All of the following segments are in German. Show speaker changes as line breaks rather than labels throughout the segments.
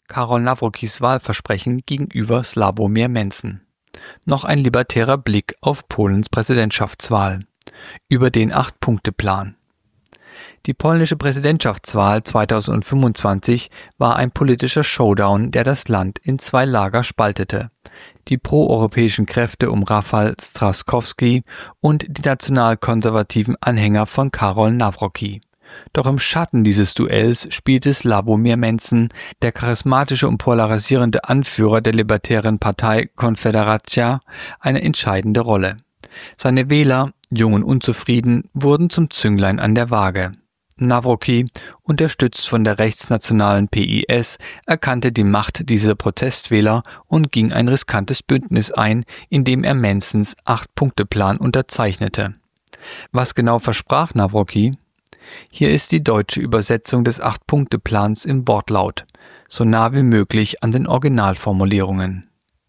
Karol Nawrockis Wahlversprechen gegenüber Sławomir Mentzen. Noch ein libertärer Blick auf Polens Präsidentschaftswahl. Über den 8-Punkte-Plan. Die polnische Präsidentschaftswahl 2025 war ein politischer Showdown, der das Land in zwei Lager spaltete. Die proeuropäischen Kräfte um Rafał Trzaskowski und die nationalkonservativen Anhänger von Karol Nawrocki. Doch im Schatten dieses Duells spielte Sławomir Mentzen, der charismatische und polarisierende Anführer der libertären Partei Konfederacja, eine entscheidende Rolle. Seine Wähler, jung und unzufrieden, wurden zum Zünglein an der Waage. Nawrocki, unterstützt von der rechtsnationalen PiS, erkannte die Macht dieser Protestwähler und ging ein riskantes Bündnis ein, indem er Mentzens 8-Punkte-Plan unterzeichnete. Was genau versprach Nawrocki? Hier ist die deutsche Übersetzung des 8-Punkte-Plans im Wortlaut, so nah wie möglich an den Originalformulierungen.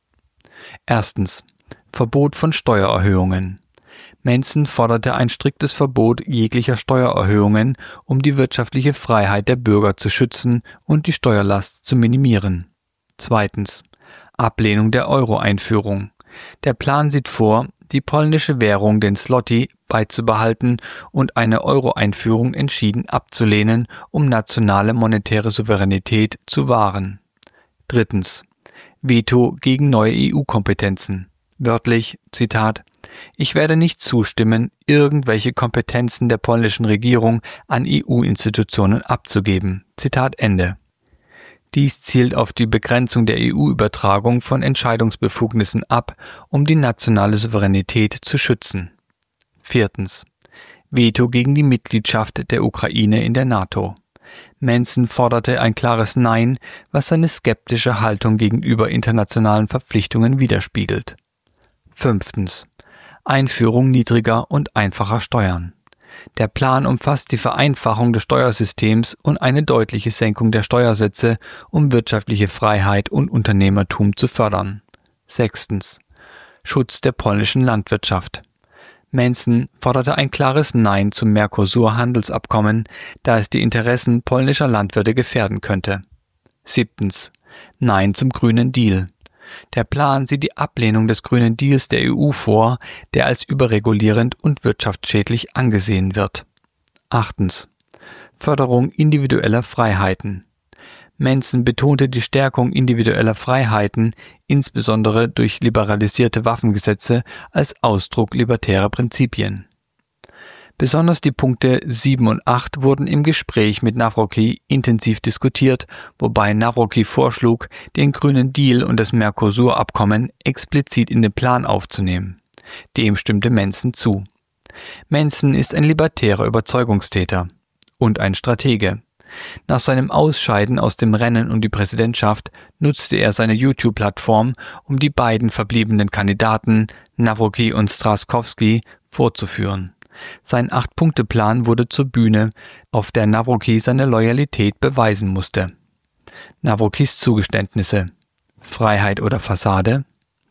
Erstens. Verbot von Steuererhöhungen. Mentzen forderte ein striktes Verbot jeglicher Steuererhöhungen, um die wirtschaftliche Freiheit der Bürger zu schützen und die Steuerlast zu minimieren. Zweitens. Ablehnung der Euro-Einführung. Der Plan sieht vor, die polnische Währung, den Zloty, beizubehalten und eine Euro-Einführung entschieden abzulehnen, um nationale monetäre Souveränität zu wahren. Drittens. Veto gegen neue EU-Kompetenzen. Wörtlich, Zitat, ich werde nicht zustimmen, irgendwelche Kompetenzen der polnischen Regierung an EU-Institutionen abzugeben. Zitat Ende. Dies zielt auf die Begrenzung der EU-Übertragung von Entscheidungsbefugnissen ab, um die nationale Souveränität zu schützen. Viertens. Veto gegen die Mitgliedschaft der Ukraine in der NATO. Mentzen forderte ein klares Nein, was seine skeptische Haltung gegenüber internationalen Verpflichtungen widerspiegelt. Fünftens. Einführung niedriger und einfacher Steuern. Der Plan umfasst die Vereinfachung des Steuersystems und eine deutliche Senkung der Steuersätze, um wirtschaftliche Freiheit und Unternehmertum zu fördern. Sechstens. Schutz der polnischen Landwirtschaft. Mentzen forderte ein klares Nein zum Mercosur-Handelsabkommen, da es die Interessen polnischer Landwirte gefährden könnte. Siebtens. Nein zum Grünen Deal. Der Plan sieht die Ablehnung des Grünen Deals der EU vor, der als überregulierend und wirtschaftsschädlich angesehen wird. Achtens. Förderung individueller Freiheiten. Mentzen betonte die Stärkung individueller Freiheiten, insbesondere durch liberalisierte Waffengesetze, als Ausdruck libertärer Prinzipien. Besonders die Punkte 7 und 8 wurden im Gespräch mit Nawrocki intensiv diskutiert, wobei Nawrocki vorschlug, den Grünen Deal und das Mercosur-Abkommen explizit in den Plan aufzunehmen. Dem stimmte Mentzen zu. Mentzen ist ein libertärer Überzeugungstäter und ein Stratege. Nach seinem Ausscheiden aus dem Rennen um die Präsidentschaft nutzte er seine YouTube-Plattform, um die beiden verbliebenen Kandidaten, Nawrocki und Trzaskowski, vorzuführen. Sein 8-Punkte-Plan wurde zur Bühne, auf der Nawrocki seine Loyalität beweisen musste. Nawrockis Zugeständnisse. Freiheit oder Fassade?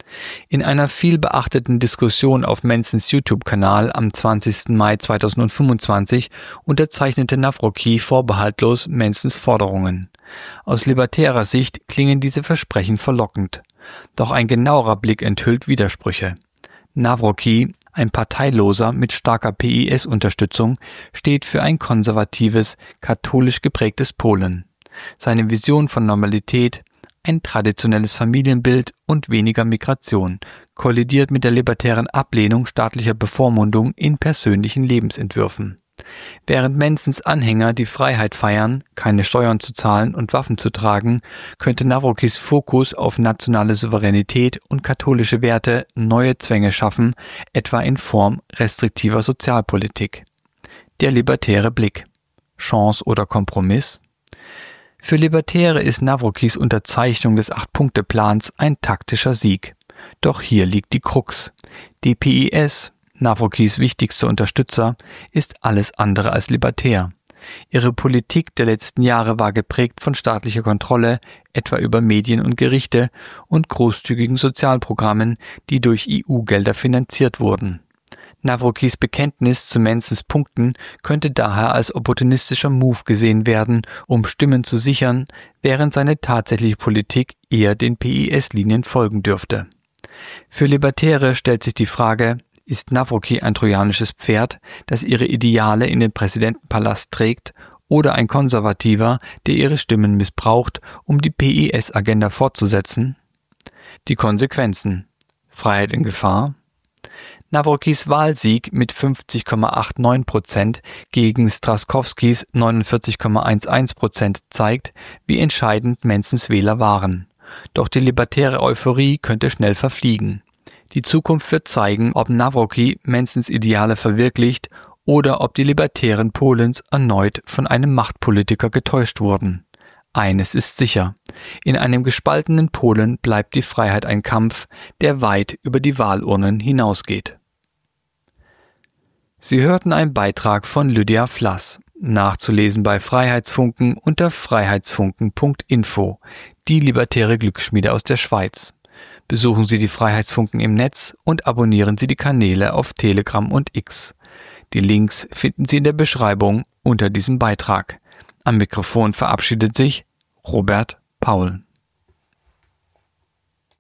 In einer viel beachteten Diskussion auf Mentzens YouTube-Kanal am 20. Mai 2025 unterzeichnete Nawrocki vorbehaltlos Mentzens Forderungen. Aus libertärer Sicht klingen diese Versprechen verlockend. Doch ein genauerer Blick enthüllt Widersprüche. Nawrocki, ein Parteiloser mit starker PiS-Unterstützung, steht für ein konservatives, katholisch geprägtes Polen. Seine Vision von Normalität, ein traditionelles Familienbild und weniger Migration, kollidiert mit der libertären Ablehnung staatlicher Bevormundung in persönlichen Lebensentwürfen. Während Mentzens Anhänger die Freiheit feiern, keine Steuern zu zahlen und Waffen zu tragen, könnte Nawrockis Fokus auf nationale Souveränität und katholische Werte neue Zwänge schaffen, etwa in Form restriktiver Sozialpolitik. Der libertäre Blick. Chance oder Kompromiss? Für Libertäre ist Nawrockis Unterzeichnung des 8-Punkte-Plans ein taktischer Sieg. Doch hier liegt die Krux. Die PiS, Nawrockis wichtigster Unterstützer, ist alles andere als libertär. Ihre Politik der letzten Jahre war geprägt von staatlicher Kontrolle, etwa über Medien und Gerichte, und großzügigen Sozialprogrammen, die durch EU-Gelder finanziert wurden. Nawrockis Bekenntnis zu Mansons Punkten könnte daher als opportunistischer Move gesehen werden, um Stimmen zu sichern, während seine tatsächliche Politik eher den PiS-Linien folgen dürfte. Für Libertäre stellt sich die Frage: Ist Nawrocki ein trojanisches Pferd, das ihre Ideale in den Präsidentenpalast trägt, oder ein Konservativer, der ihre Stimmen missbraucht, um die PiS-Agenda fortzusetzen? Die Konsequenzen: Freiheit in Gefahr. Nawrockis Wahlsieg mit 50,89% gegen Straskowskis 49,11% zeigt, wie entscheidend Mansons Wähler waren. Doch die libertäre Euphorie könnte schnell verfliegen. Die Zukunft wird zeigen, ob Nawrocki Mansons Ideale verwirklicht oder ob die Libertären Polens erneut von einem Machtpolitiker getäuscht wurden. Eines ist sicher: In einem gespaltenen Polen bleibt die Freiheit ein Kampf, der weit über die Wahlurnen hinausgeht. Sie hörten einen Beitrag von Lydia Flass, nachzulesen bei Freiheitsfunken unter freiheitsfunken.info, die libertäre Glücksschmiede aus der Schweiz. Besuchen Sie die Freiheitsfunken im Netz und abonnieren Sie die Kanäle auf Telegram und X. Die Links finden Sie in der Beschreibung unter diesem Beitrag. Am Mikrofon verabschiedet sich Robert Paul.